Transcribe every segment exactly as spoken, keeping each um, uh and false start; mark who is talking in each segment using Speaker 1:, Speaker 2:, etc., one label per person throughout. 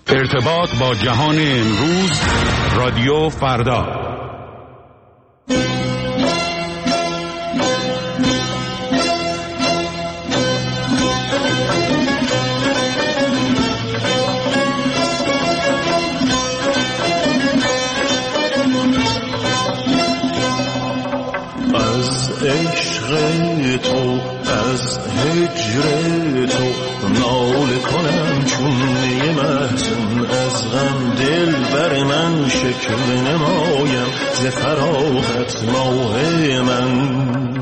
Speaker 1: ارتباط با جهان امروز، رادیو فردا.
Speaker 2: از عشق تو، از هجر تو ناله کنم چون یه محزون، از غم دل بر من شکل نمایم ز فراغت ماه من.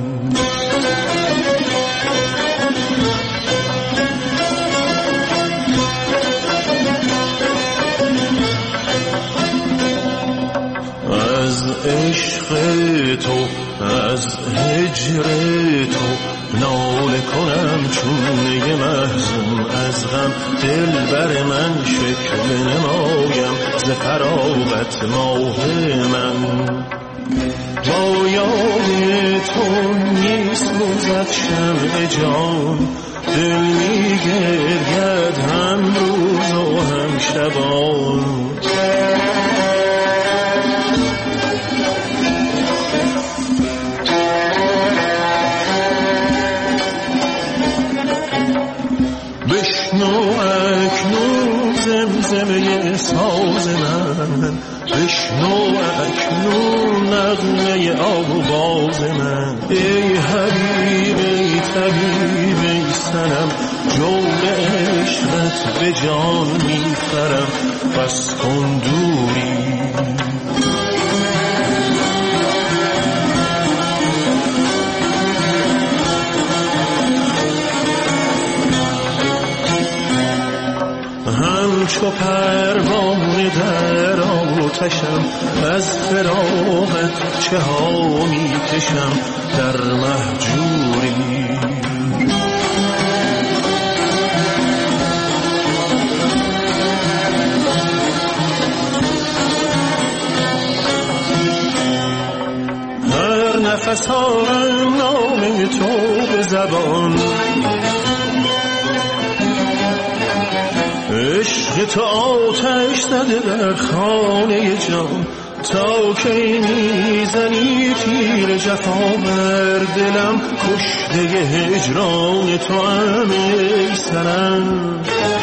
Speaker 2: از عشق تو، از هجر تو ناله کنم چون یه محزون، از غم دل بر من شکل نمایم ز فراغت ماه من. با یاد تو میسوزد شمع جان، دل میگرید هم روز و هم شبان. بشنو اکنون زمزمه ساز من، بشنو اکنون نغمه آواز من. ای حبیب ای طبیب ای صنم، جور عشقت به جان میخرم، بس کن دوری. همچو پروانه در آتشم، از فراقت چه ها میکشم در مهجوری. هر نفس آرم نام تو به زبان، عشق تو آتش زده در خانه جان. تا کی میزنی تیر جفا بر دلم، کشته هجران تو هم ای صنم.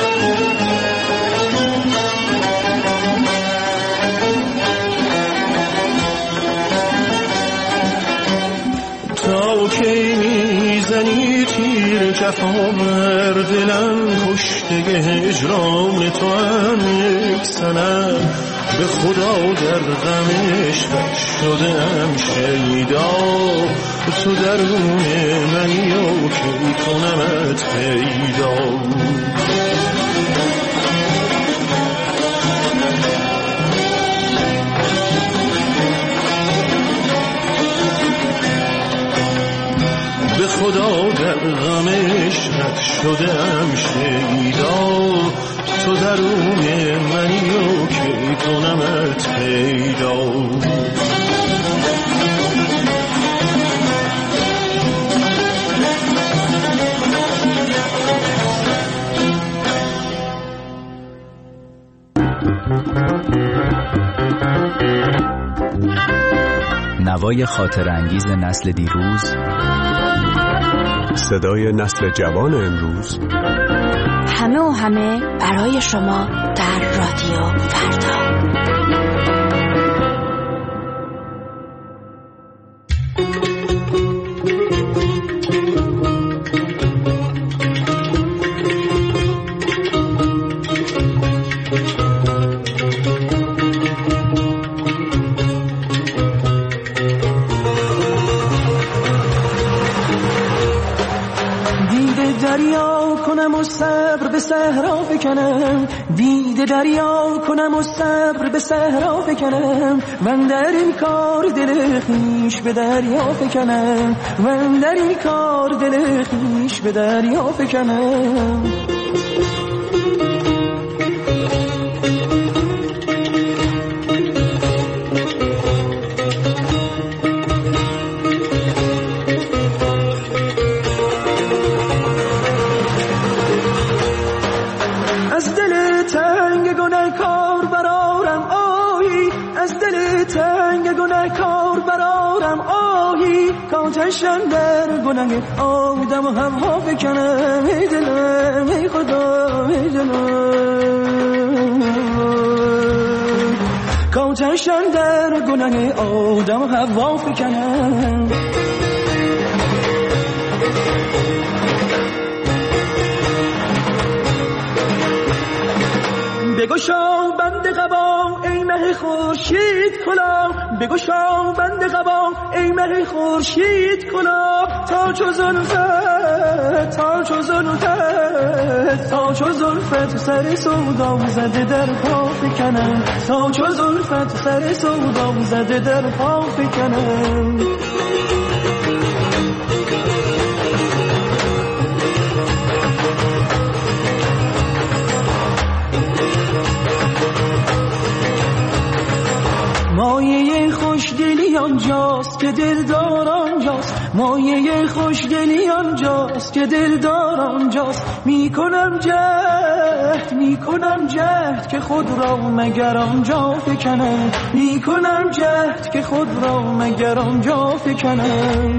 Speaker 2: تا کی میزنی تیر جفا بر دلم، کشته هجران تو هم یک صنم. به خدا در غم عشقت شدم شیدا، تو درون منی و کی کنمت پیدا. به خدا در غم عشقت شدم شیدا، تو درون منی و کی کنمت پیدا.
Speaker 3: نوای خاطر انگیز نسل دیروز،
Speaker 4: صدای نسل جوان امروز،
Speaker 5: همه و همه برای شما در رادیو فردا.
Speaker 6: صحرا بکنم، دیده دریا کنم و صبر به صحرا بکنم. من در این کار دل خویش به دریا بکنم، من در این کار دل خویش به دریا بکنم. گناهکار برارم آهی، از دل تنگ گناهکار برارم آهی، کاتشم در گناه آدم و هوا بکنم. ای دلم ای خدا ای دلم، کاتشم در گناه آدم و هوا بکنم. بگشا بند قبا ای مه خورشید کلا، بگشا بند قبا ای مه خورشید کلا، تا چو زلفت تا چو زلفت تا چو زلفت سر سودا زده در پا فکنم، تا چو زلفت سر سودا زده در پا فکنم. مایه خوشدلی آنجاست که دلدار آنجاست، مایه خوشدلی آنجاست که دلدار آنجاست. میکنم جهد میکنم جهد که خود را مگر آنجا فکنم، میکنم جهد که خود را مگر آنجا فکنم.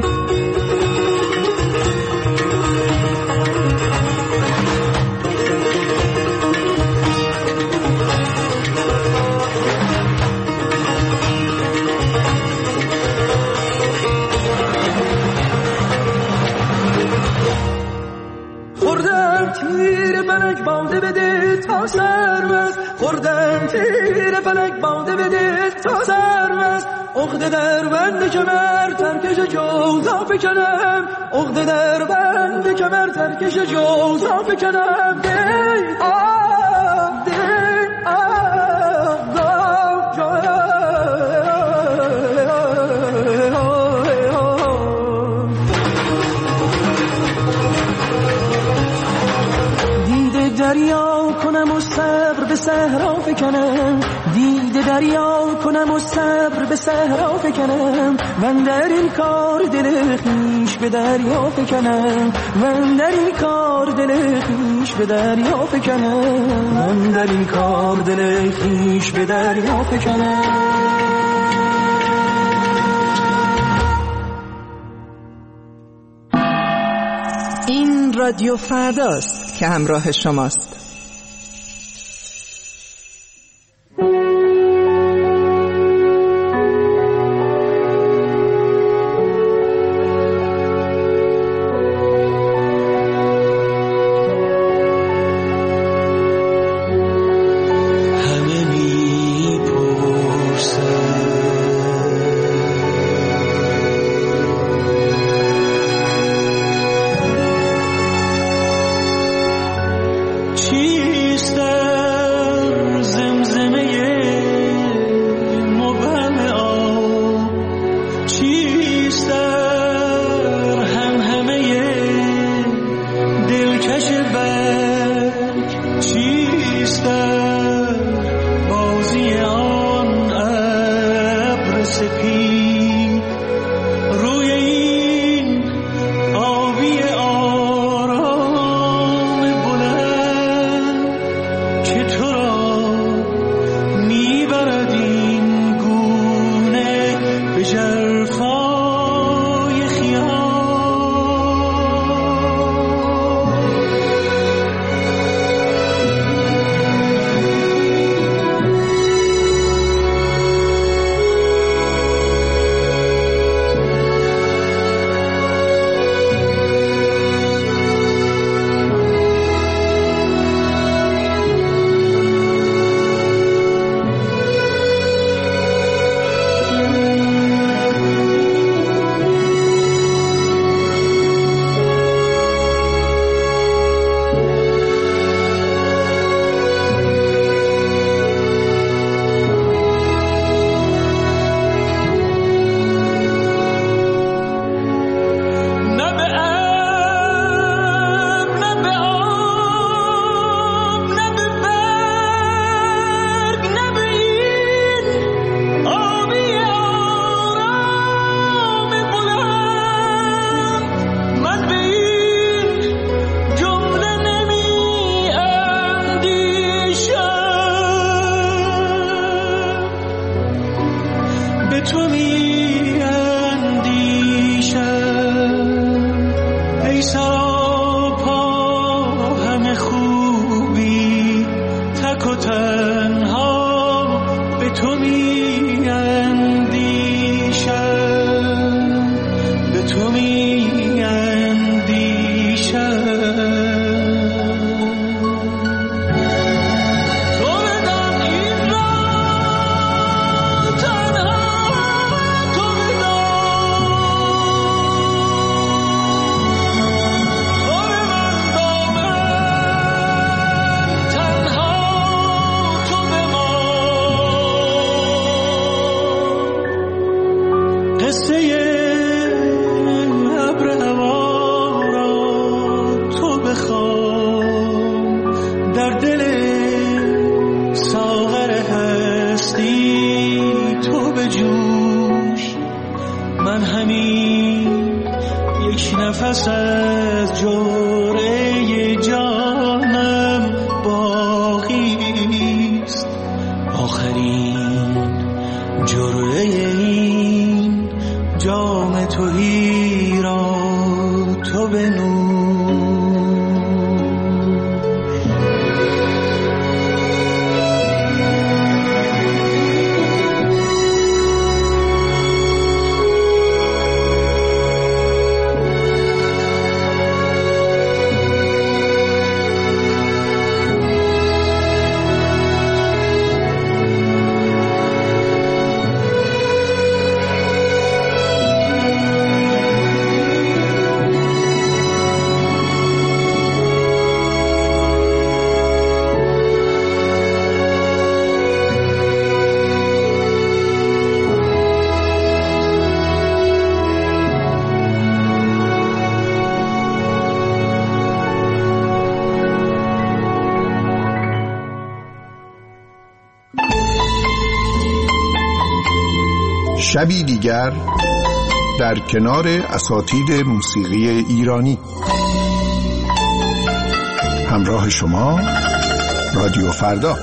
Speaker 6: تیر فلک باده بده تا سرمست، خوردم تیر فلک باده بده تا سرمست. عقده در بند کمر ترکش جوزا فکنم، عقده در بند کمر ترکش جوزا فکنم. دی آه دی آه دریا کنم و صبر به صحرا فکنم، دیده دریا کنم و صبر به صحرا فکنم. من در این کار دل خویش به دریا فکنم، من در این کار دل خویش به دریا فکنم، من در این کار دل خویش به دریا فکنم.
Speaker 7: این رادیو فرداست که همراه شماست.
Speaker 2: تک و تنها به تو می اندیشم، به تو می اندیشم. نفس از جوره جانم باقیست، آخرین جوره این جام تویی را تو بنوش.
Speaker 8: شبی دیگر در کنار اساتید موسیقی ایرانی. همراه شما رادیو فردا.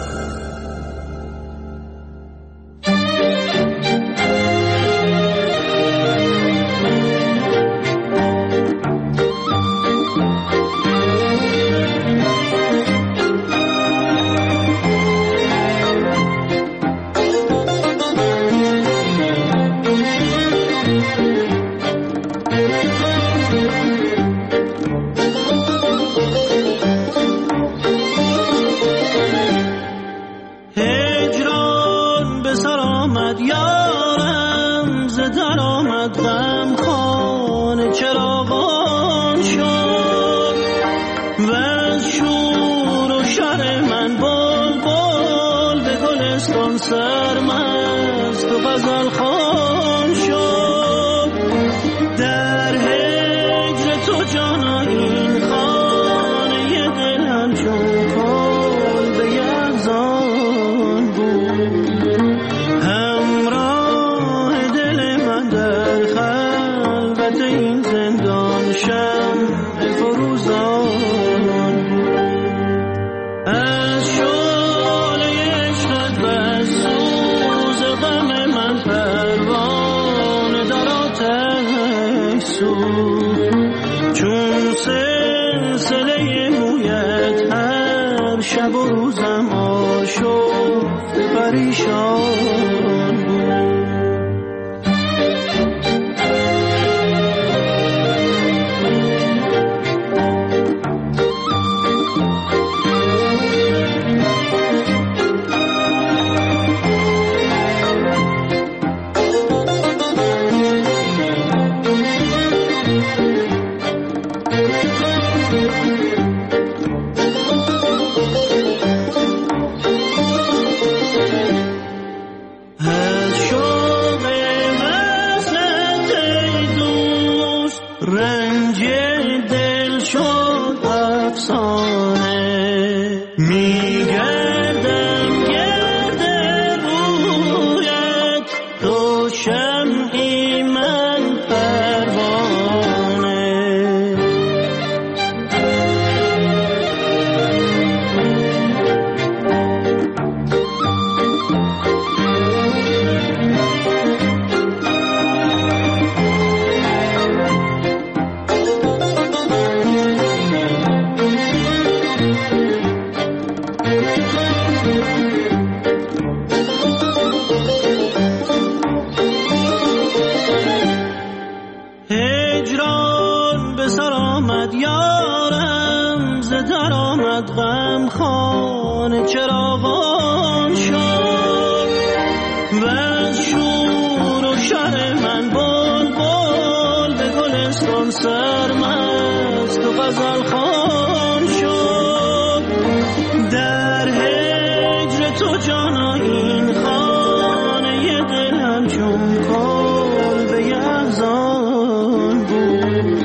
Speaker 6: هجران به سر آمد یارم، ز در آمد غم خانه چراغان شد و از شور و شر من بل بل به گلستان سرمست و غزل خوان شد. در هجر تو جانا این خانه دلم چون کل به یحزان بود،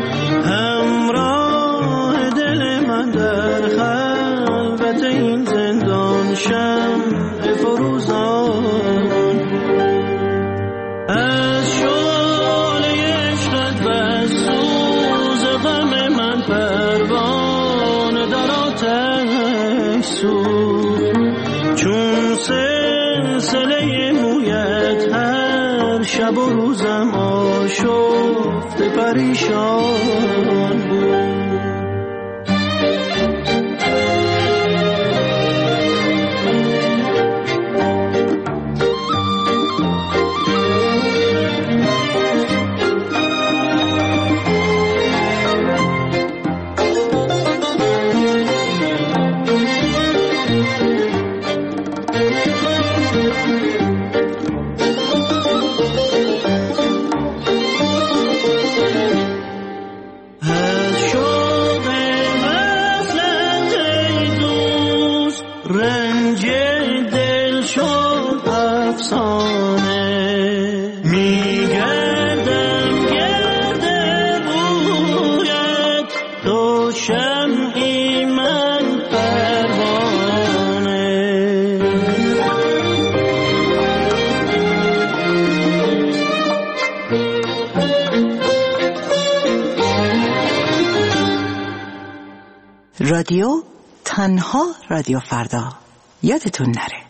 Speaker 6: همراه دل من در خلوت این زندان شمع فروزان. از شعله عشقت و سوز غم من پروانه در آتش سوخت، چون سلسله مویت هر شب و روزم آشفته پریشان بود.
Speaker 7: رادیو تنها رادیو فردا، یادتون نره.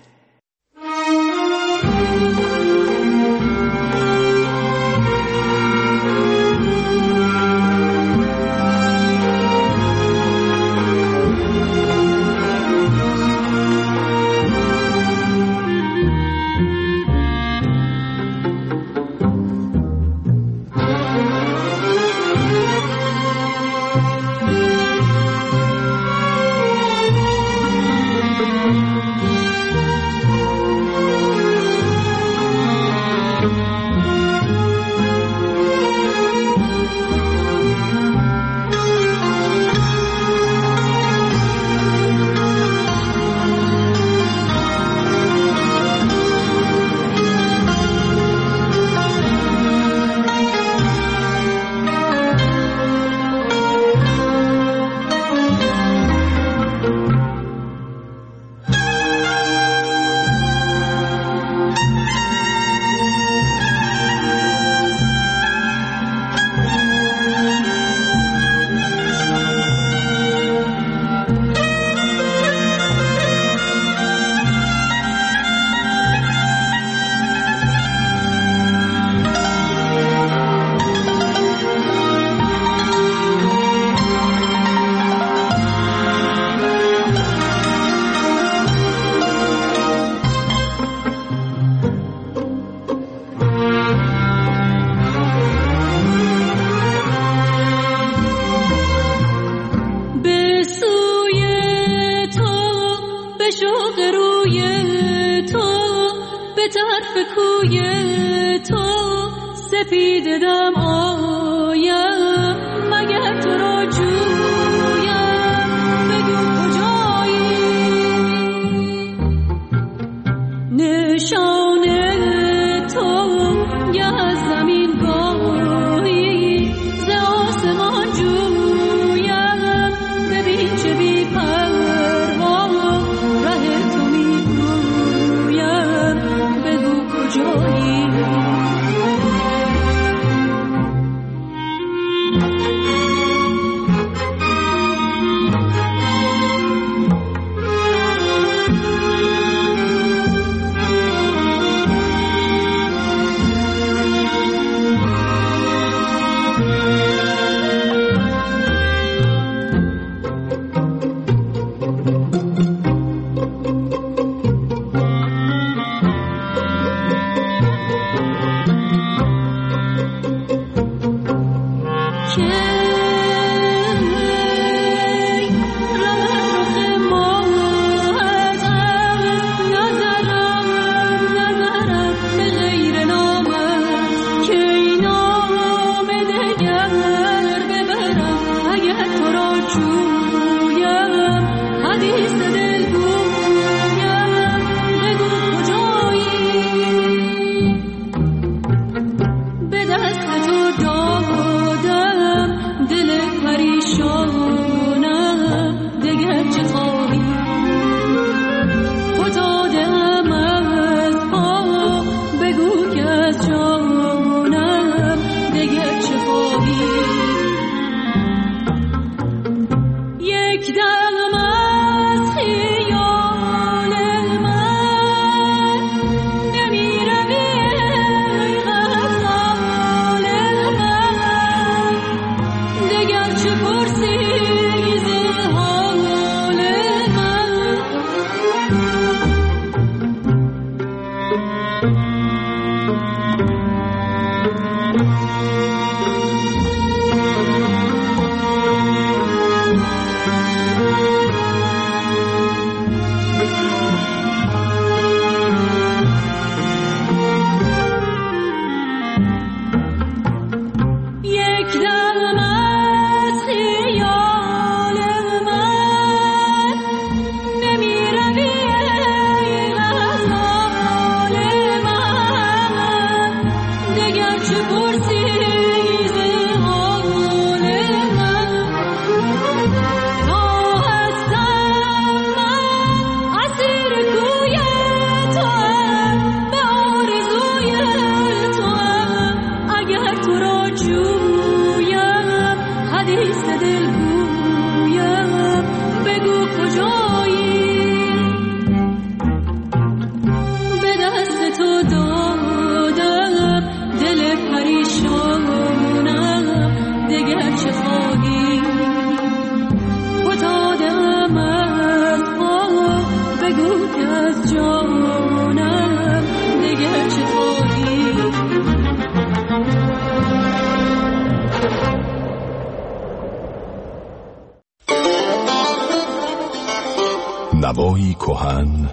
Speaker 4: کهن،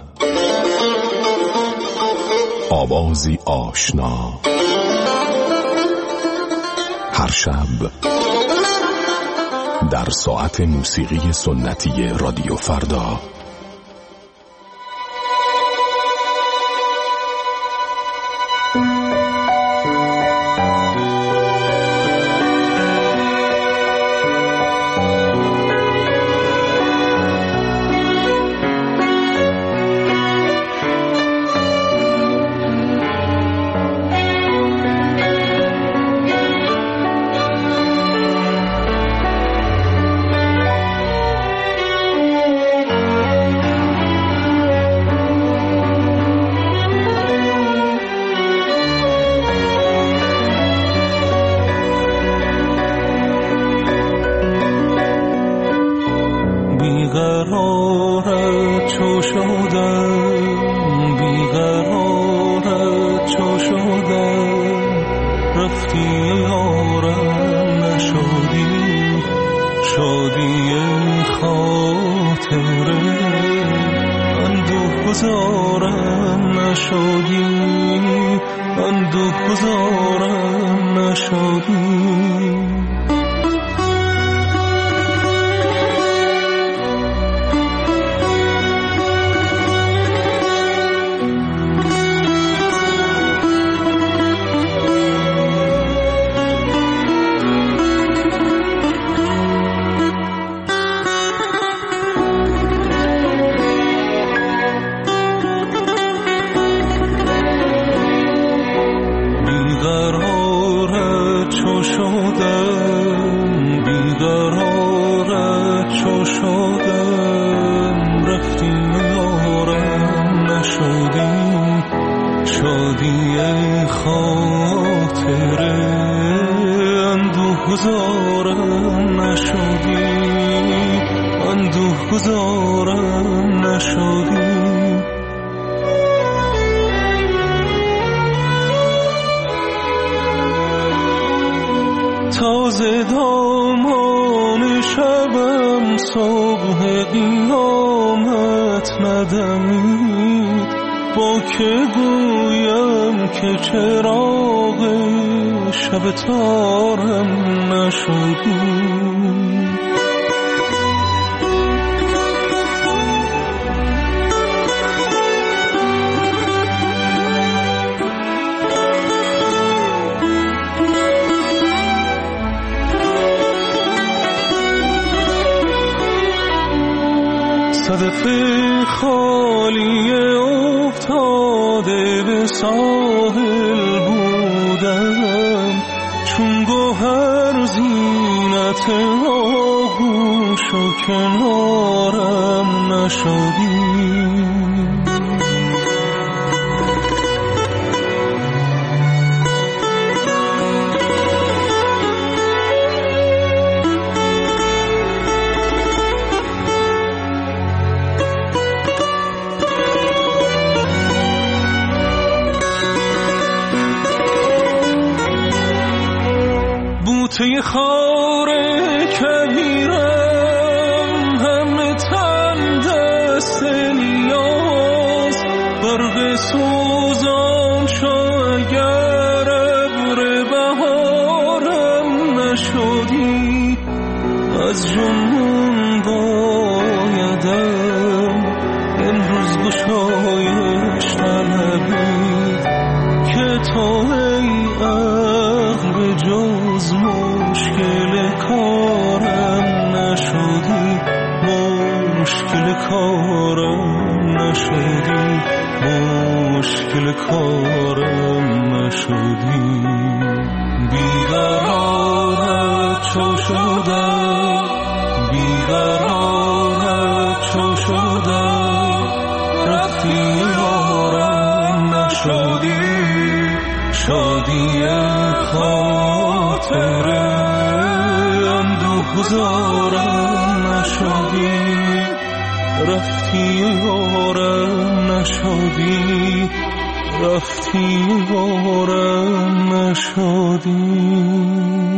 Speaker 4: آوازی آشنا، هر شب در ساعت موسیقی سنتی رادیو فردا.
Speaker 2: تازه دامان شبم صبح قیامت ندمید، با که گویم که چراغ شب تارم نشدی. صدف خالی افتاده به ساحل بودم، چون گوهر زینت آغوش و کنارم نشدی. توی خار کبیرم همه تن دست نیاز، برق سوزان شو اگر ابر بهارم نشدی. از جنون بایدم امروز گشایش طلبید، که تو ای عقل به جز مشکل کارم نشدی، مشکل کارم نشدی، مشکل کارم نشدی. بیقرارت چو شدم، بیقرارت چو شدم، رفتی یارم نشدی. شادی خاطره اندوهزارم نشدی، رفتی یارم نشدی، رفتی یارم نشدی.